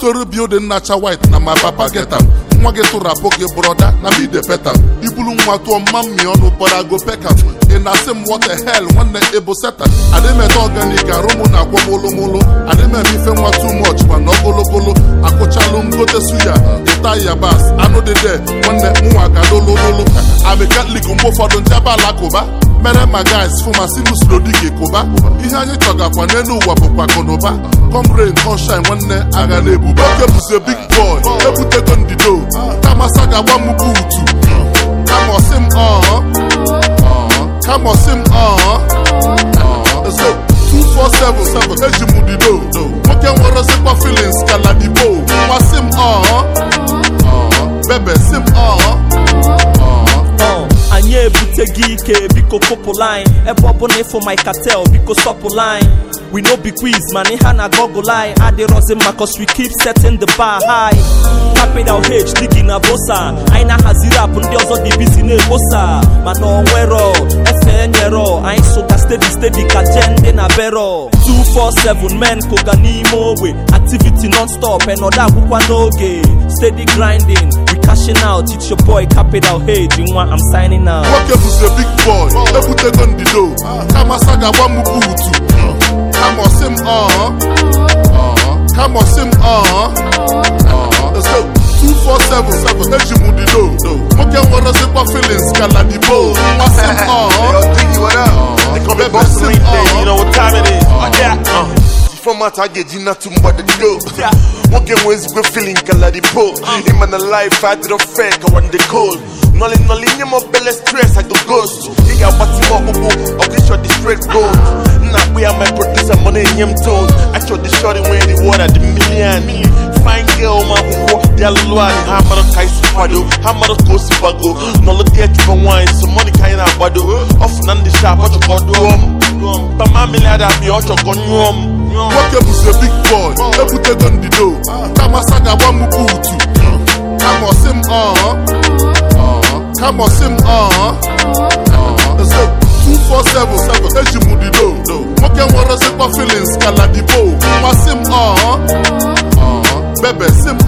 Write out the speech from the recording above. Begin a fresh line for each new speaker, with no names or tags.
2-story building nacha white na my papa get am. Nwa gị tụrụ apụ gị broda na me dey pet am. Ibulu nwa tụọ mma mmị ọnụ but I go peck am. Ị na-asị m what the hell nwanne ebo seta. Adịmete organic arụmụ na agwa mụlụmụlụ. Adịmeme ife nwa too much mana ogologolo. Akụchalụ ngote suya ịta yabas anụ dị de nwanne mụnwa ga lolololo. I'm a Catholic mgbe ụfọdụ njaba alakụba. Mere my guys fụ ma sinus lodike kụba. Ihe anyị chọgakwa n'elu ụwa bụkwa akụnụba. Come rain come shine nwanne agha na-ebuba. Oke bụzi big boy ebutego ndido. Kama saga gba m buutu. Kama ọsị m Kama ọsị m let's go 247 eji m dido. Nwoke nwere sikwa feelings kala dibo. Nwa sị m bebe sị m
anyị ebute gị ike biko kopụ line ebe ọbụla ịfụ my cartel biko stopụ line. We no be quiz man ihe na goggle line adịrọzi mma cause we keep setting the bar high. Capital H digi na bosa anyị na-ahaziri apụ ndị ọzọ dị busy na-ekposa mana onwero efe nyero anyị soga steady ka jen dị na bero 247 men koga n'ime ogbe activity non-stop enọdụ akwụkwọ n'oge steady grinding we cashing out. It's your boy Capital H nwa I'm signing out.
Nwoke bụzi big boy ebutego ndido. Kama saga gba m buutu. Kama ọsị m Kama ọsị m let's go 247 eji m dido. Nwoke nwere sikwa feelings kala dibo. Nwa sị m bebe sị m
you know what time it is. From my target, you not too much to do. Walking with good feeling, color the pool. In my life, I did a fake, I want the cold. Nolly, you more belly stress, I go ghost. You got what's more, okay, shot the straight gold. Now we are my producer, money in him toes. I shot the shot in the water, the million. Fine girl, my walk, they're low. Hammer of Kaisi Pado, Hammer of Kosi Bago. No look at you for wine, so money kind of bado. Off Nandi Sharp, what you got to but my million, I'll be out of gun.
Nwoke bụzi big boy ebutego ndido. Kama saga gba m buutu. Kama ọsị m Kama ọsị m let's go 247 eji m dido. Nwoke nwere sikwa feelings kala dibo. Nwa sị m bebe sị m